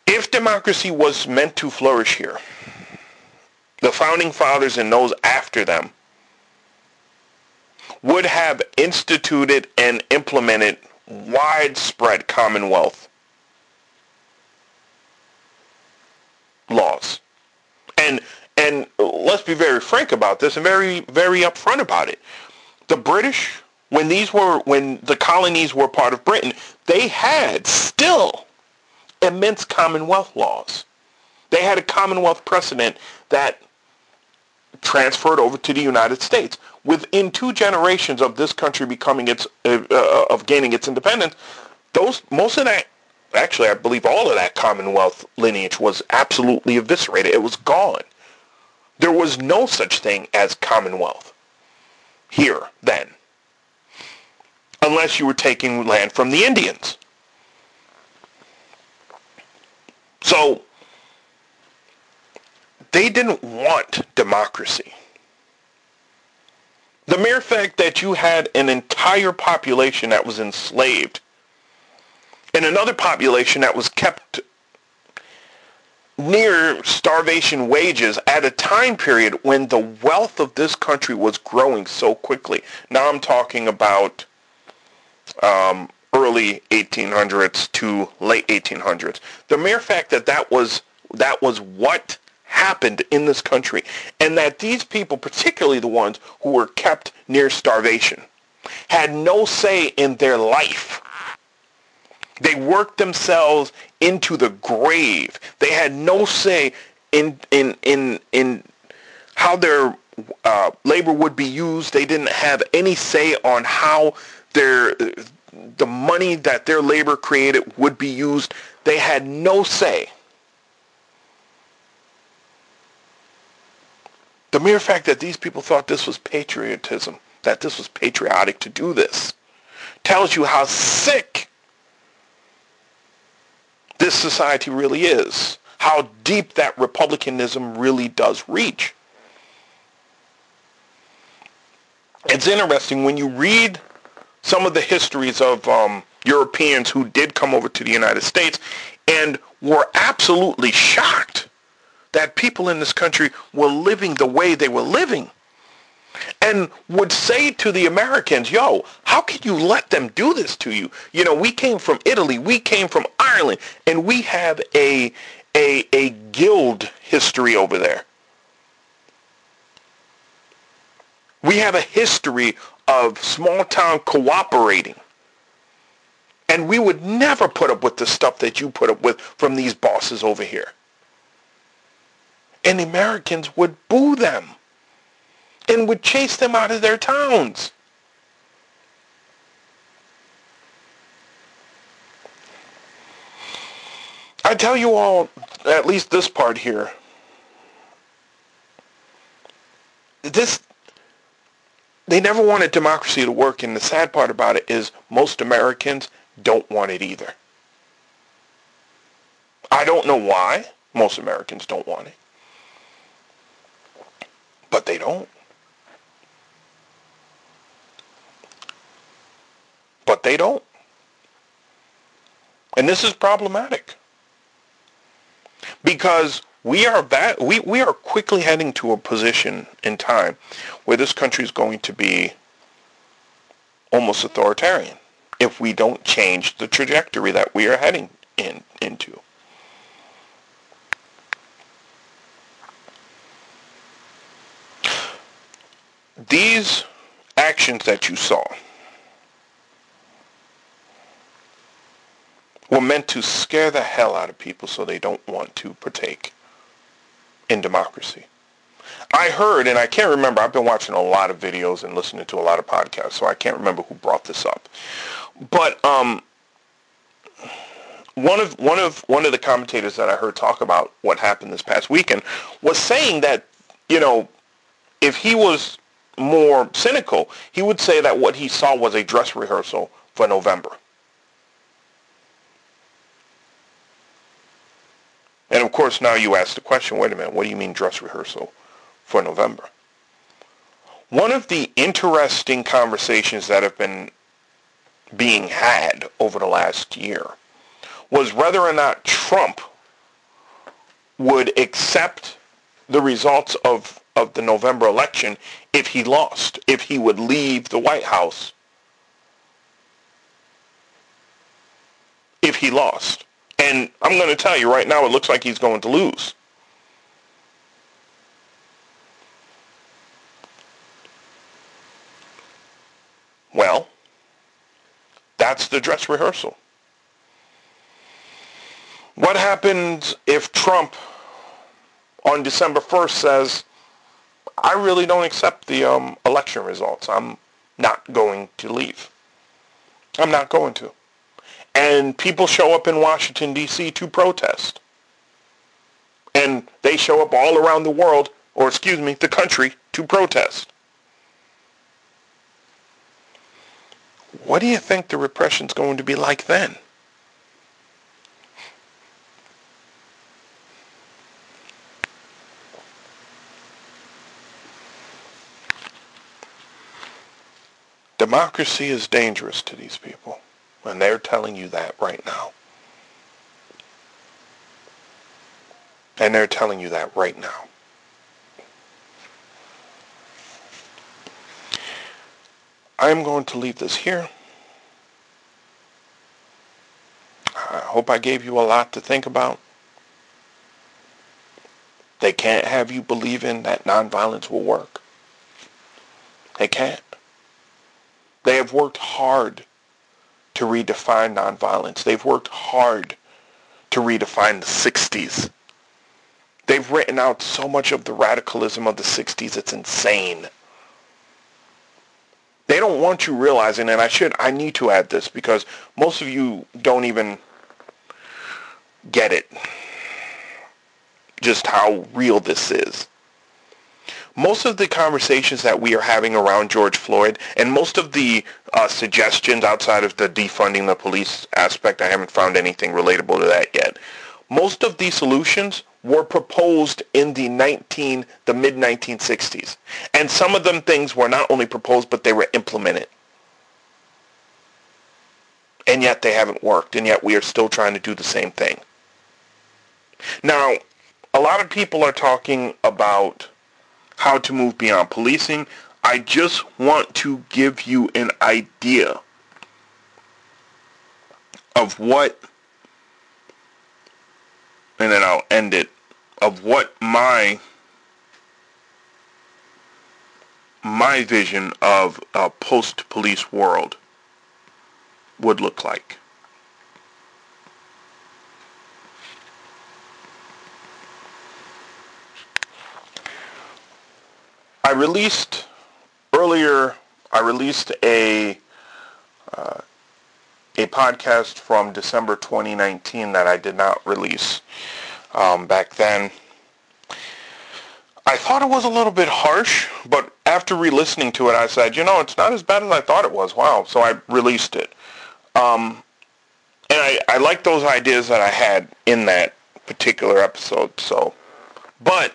If democracy was meant to flourish here, the founding fathers and those after them would have instituted and implemented widespread Commonwealth laws. And and let's be very frank about this and very, very upfront about it. The British, when these were when the colonies were part of Britain, they had still immense Commonwealth laws. They had a Commonwealth precedent that transferred over to the United States. Within two generations of this country becoming its uh, uh, of gaining its independence, those most of that, actually, I believe all of that Commonwealth lineage was absolutely eviscerated. It was gone. There was no such thing as Commonwealth here then, unless you were taking land from the Indians. So they didn't want democracy. The mere fact that you had an entire population that was enslaved and another population that was kept near starvation wages at a time period when the wealth of this country was growing so quickly. Now I'm talking about um, early eighteen hundreds to late eighteen hundreds. The mere fact that that was that was what happened in this country, and that these people, particularly the ones who were kept near starvation, had no say in their life. They worked themselves into the grave. They had no say in in in in how their uh, labor would be used. They didn't have any say on how their the money that their labor created would be used. They had no say. The mere fact that these people thought this was patriotism, that this was patriotic to do this, tells you how sick this society really is, how deep that republicanism really does reach. It's interesting when you read some of the histories of um, Europeans who did come over to the United States and were absolutely shocked that people in this country were living the way they were living, and would say to the Americans, yo, how can you let them do this to you? You know, we came from Italy, we came from Ireland, and we have a a a guild history over there. We have a history of small town cooperating. And we would never put up with the stuff that you put up with from these bosses over here. And the Americans would boo them and would chase them out of their towns. I tell you all, at least this part here, this, they never wanted democracy to work, and the sad part about it is most Americans don't want it either. I don't know why most Americans don't want it. But they don't. But they don't. And this is problematic. Because we are that we, we are quickly heading to a position in time where this country is going to be almost authoritarian if we don't change the trajectory that we are heading in into. These actions that you saw were meant to scare the hell out of people so they don't want to partake in democracy. I heard, and I can't remember, I've been watching a lot of videos and listening to a lot of podcasts, so I can't remember who brought this up. But um, one of one of one of the commentators that I heard talk about what happened this past weekend was saying that, you know, if he was more cynical, he would say that what he saw was a dress rehearsal for November. And of course, now you ask the question, wait a minute, what do you mean dress rehearsal for November? One of the interesting conversations that have been being had over the last year was whether or not Trump would accept the results of, of the November election if he lost, if he would leave the White House if he lost. And I'm going to tell you right now, it looks like he's going to lose. Well, that's the dress rehearsal. What happens if Trump on December first says, I really don't accept the um, election results. I'm not going to leave. I'm not going to. And people show up in Washington, D C to protest. And they show up all around the world, or excuse me, the country, to protest. What do you think the repression's going to be like then? Democracy is dangerous to these people, and they're telling you that right now. And they're telling you that right now. I'm going to leave this here. I hope I gave you a lot to think about. They can't have you believing that nonviolence will work. They can't. They have worked hard to redefine nonviolence. They've worked hard to redefine the sixties. They've written out so much of the radicalism of the sixties, it's insane. They don't want you realizing, and I should, I need to add this because most of you don't even get it, just how real this is. Most of the conversations that we are having around George Floyd, and most of the uh, suggestions outside of the defunding the police aspect, I haven't found anything relatable to that yet. Most of these solutions were proposed in the nineteen, the mid nineteen sixties. And some of them things were not only proposed, but they were implemented. And yet they haven't worked, and yet we are still trying to do the same thing. Now, a lot of people are talking about how to move beyond policing. I just want to give you an idea of what, and then I'll end it, of what my my vision of a post-police world would look like. I released earlier, I released a uh, a podcast from December twenty nineteen that I did not release um, back then. I thought it was a little bit harsh, but after re-listening to it, I said, you know, it's not as bad as I thought it was. Wow. So I released it. Um, and I, I like those ideas that I had in that particular episode. So, but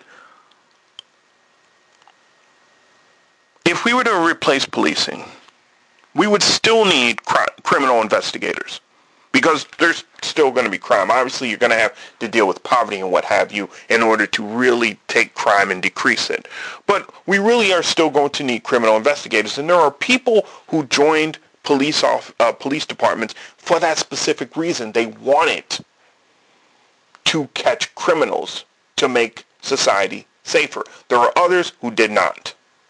if we were to replace policing, we would still need cri- criminal investigators because there's still going to be crime. Obviously, you're going to have to deal with poverty and what have you in order to really take crime and decrease it. But we really are still going to need criminal investigators. And there are people who joined police off, uh, police departments for that specific reason. They wanted to catch criminals to make society safer. There are others who did not.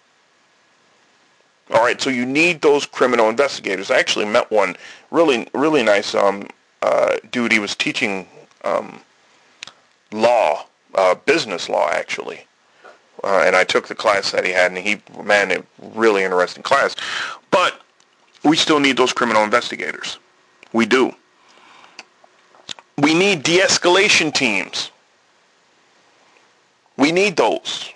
All right, so you need those criminal investigators. I actually met one really, really nice um, uh, dude. He was teaching um, law, uh, business law, actually. Uh, and I took the class that he had, and he, man, a really interesting class. But we still need those criminal investigators. We do. We need de-escalation teams. We need those.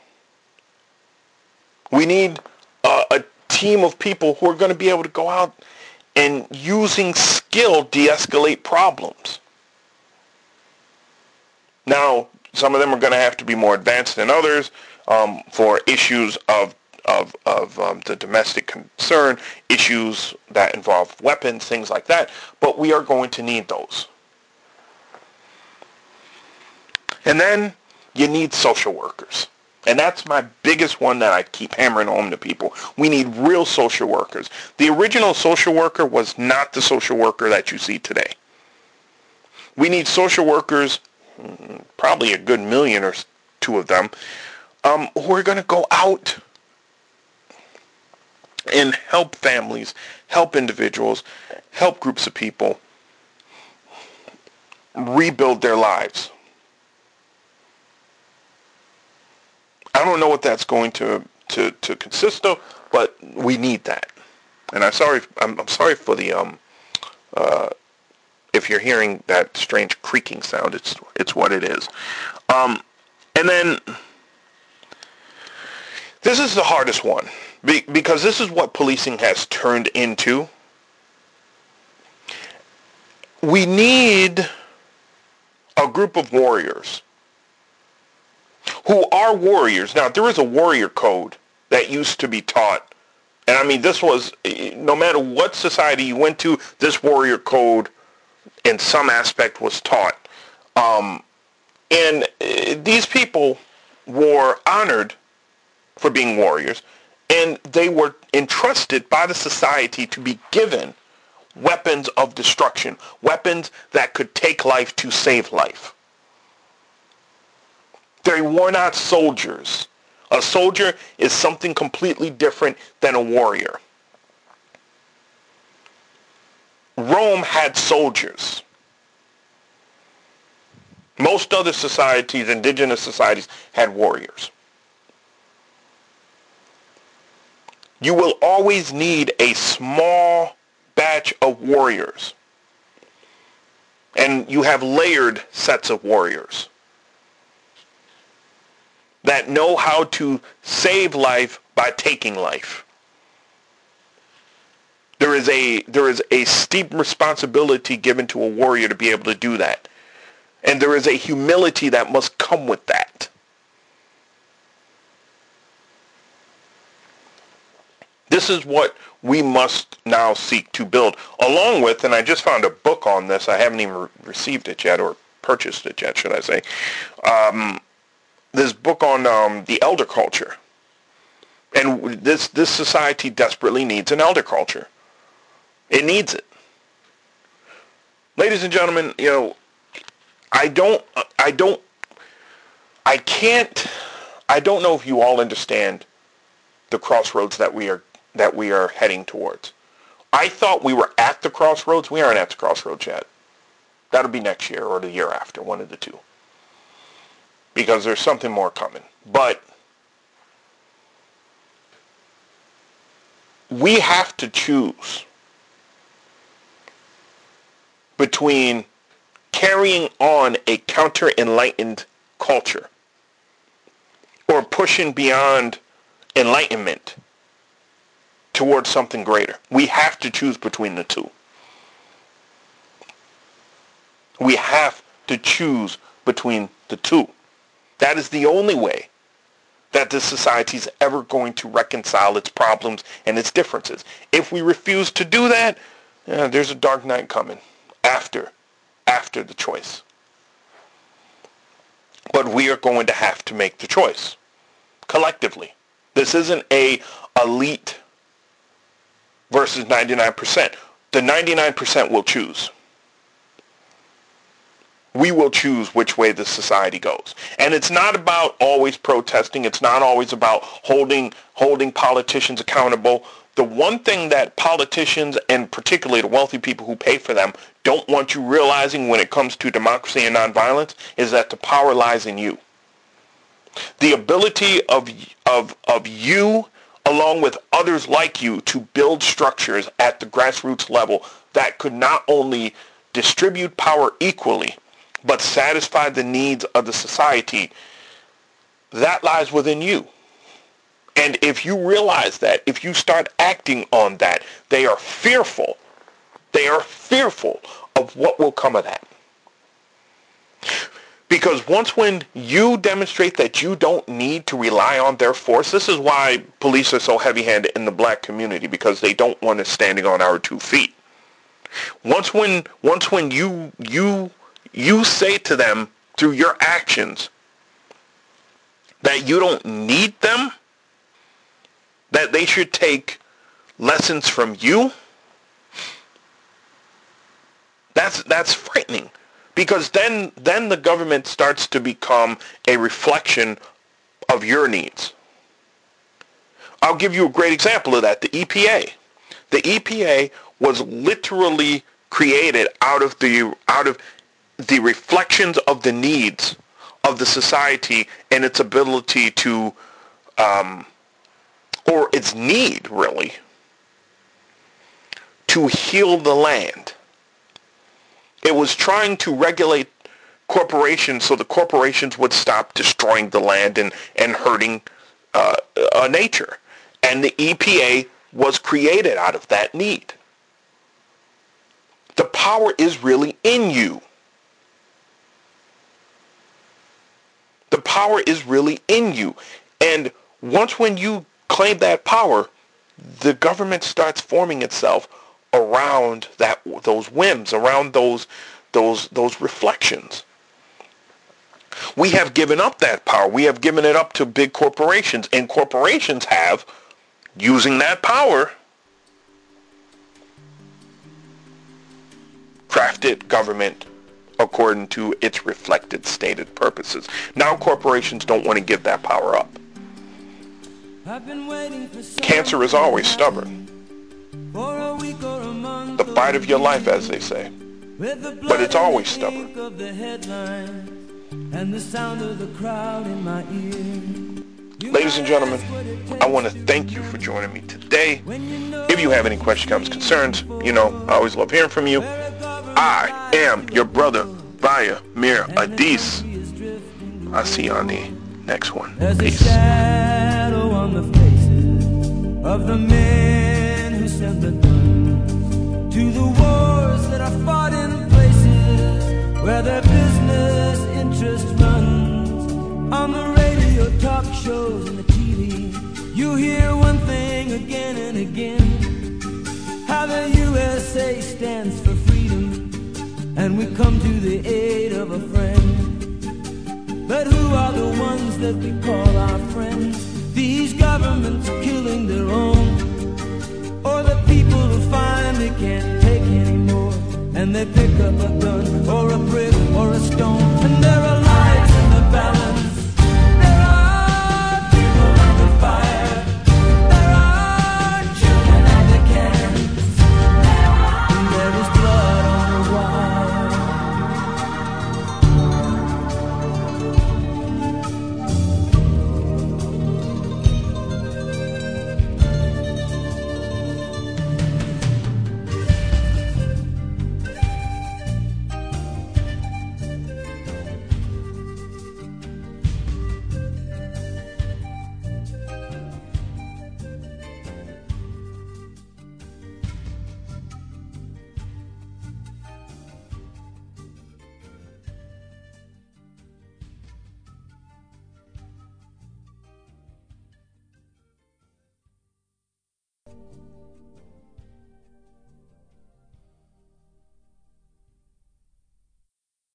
We need uh, a team of people who are going to be able to go out and using skill de-escalate problems. Now, some of them are going to have to be more advanced than others um, for issues of of, of um, the domestic concern, issues that involve weapons, things like that. But we are going to need those. And then you need social workers. And that's my biggest one that I keep hammering home to people. We need real social workers. The original social worker was not the social worker that you see today. We need social workers, probably a good million or two of them, um, who are going to go out and help families, help individuals, help groups of people rebuild their lives. I don't know what that's going to, to, to consist of, but we need that. And I'm sorry. I'm, I'm sorry for the um. Uh, if you're hearing that strange creaking sound, it's it's what it is. Um, and then this is the hardest one be, because this is what policing has turned into. We need a group of warriors who are warriors. Now, there is a warrior code that used to be taught. And I mean, this was, no matter what society you went to, this warrior code in some aspect was taught. Um, and uh, these people were honored for being warriors. And they were entrusted by the society to be given weapons of destruction, weapons that could take life to save life. They were not soldiers. A soldier is something completely different than a warrior. Rome had soldiers. Most other societies, indigenous societies, had warriors. You will always need a small batch of warriors. And you have layered sets of warriors that know how to save life by taking life. There is a there is a steep responsibility given to a warrior to be able to do that. And there is a humility that must come with that. This is what we must now seek to build, along with, and I just found a book on this, I haven't even re- received it yet, or purchased it yet, should I say, um, this book on um, the elder culture. And this, this society desperately needs an elder culture. It needs it. Ladies and gentlemen, you know, I don't, I don't, I can't, I don't know if you all understand the crossroads that we are, that we are heading towards. I thought we were at the crossroads. We aren't at the crossroads yet. That'll be next year or the year after, one of the two. Because there's something more coming. But we have to choose between carrying on a counter-enlightened culture or pushing beyond enlightenment towards something greater. We have to choose between the two. We have to choose between the two. That is the only way that this society is ever going to reconcile its problems and its differences. If we refuse to do that, yeah, there's a dark night coming after, after the choice. But we are going to have to make the choice collectively. This isn't a elite versus ninety-nine percent. The ninety-nine percent will choose. We will choose which way the society goes. And it's not about always protesting. It's not always about holding holding politicians accountable. The one thing that politicians, and particularly the wealthy people who pay for them, don't want you realizing when it comes to democracy and nonviolence is that the power lies in you. The ability of, of, of you, along with others like you, to build structures at the grassroots level that could not only distribute power equally, but satisfy the needs of the society, that lies within you. And if you realize that, if you start acting on that, they are fearful. They are fearful of what will come of that. Because once when you demonstrate that you don't need to rely on their force, this is why police are so heavy-handed in the black community, because they don't want us standing on our two feet. Once when, once when you, you, you say to them through your actions that you don't need them, that they should take lessons from you, that's that's frightening, because then then the government starts to become a reflection of your needs. I'll give you a great example of that, the E P A. The E P A was literally created out of the out of the reflections of the needs of the society and its ability to, um, or its need, really, to heal the land. It was trying to regulate corporations so the corporations would stop destroying the land and, and hurting uh, uh, nature. And the E P A was created out of that need. The power is really in you. The power is really in you. And once when you claim that power, the government starts forming itself around that those whims, around those those those reflections. We have given up that power. We have given it up to big corporations, and corporations have, using that power, crafted government according to its reflected stated purposes. Now corporations don't want to give that power up. Cancer is always stubborn. The fight of your life, as they say. But it's always stubborn. Ladies and gentlemen, I want to thank you for joining me today. If you have any questions, comments, concerns, you know, I always love hearing from you. I am your brother, Vaya Mir Adis. I'll see you on the next one. Peace. Shadow on the faces of the men who sent the guns to the wars that are fought in places where their business interest runs. On the radio, talk shows, and the T V, you hear one thing again and again, how the U S A stands for freedom, and we come to the aid of a friend. But who are the ones that we call our friends? These governments killing their own, or the people who finally can't take anymore, and they pick up a gun or a brick or a stone, and they're alone.